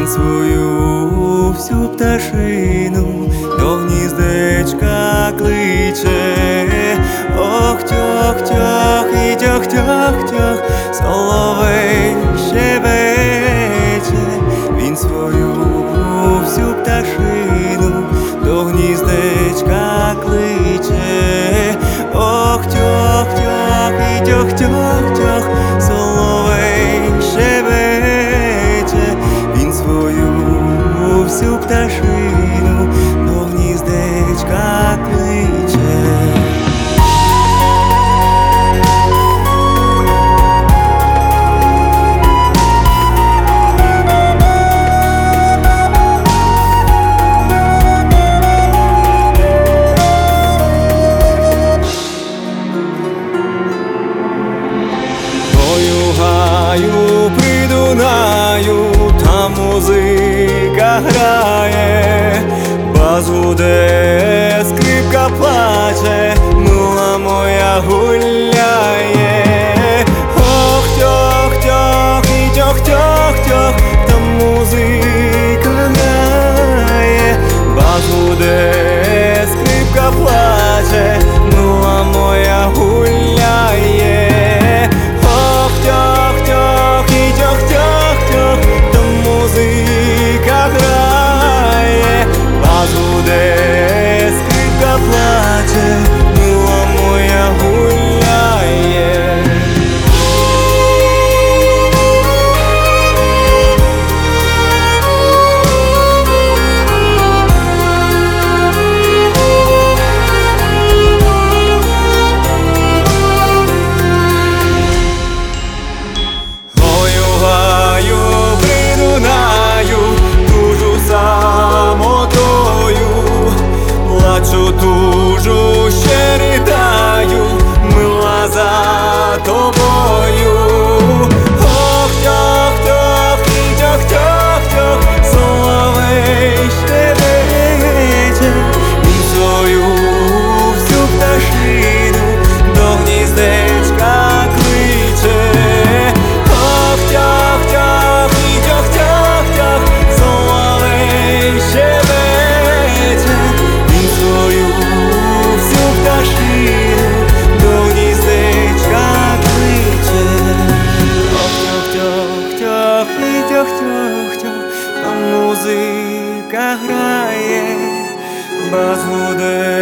він свою всю пташину до гніздечка кличе. Ох, тьох-тьох і тьох-тьох-тьох, соловей щебече. Він свою всю пташину до гніздечка кличе. Ох, тьох-тьох і тьох-тьох-тьох, соловей щебече. Він свою всю пташину до гніздечка кличе. При Дунаю там музика грає, бас гуде, скрипка плаче, мила моя гуляє. Ох, тьох-тьох і тьох-тьох-тьох, там музика грає, бас гуде, скрипка плаче, мила моя гуляє. Скрипка плаче, мила моя гуляє. Гою-гаю при Дунаю, тужу самотою, плачу, тужу, ще ридаю, мила за тобою. Ох, тьох-тьох і тьох-тьох-тьох, соловей щебече. Він свою всю пташину до гніздечка кличе. Ох, тьох-тьох і тьох-тьох-тьох, соловей щебече. Він свою всю пташину до гніздечка кличе. Ох, тьох-тьох і тьох-тьох-тьох, там музика грає, бас гуде,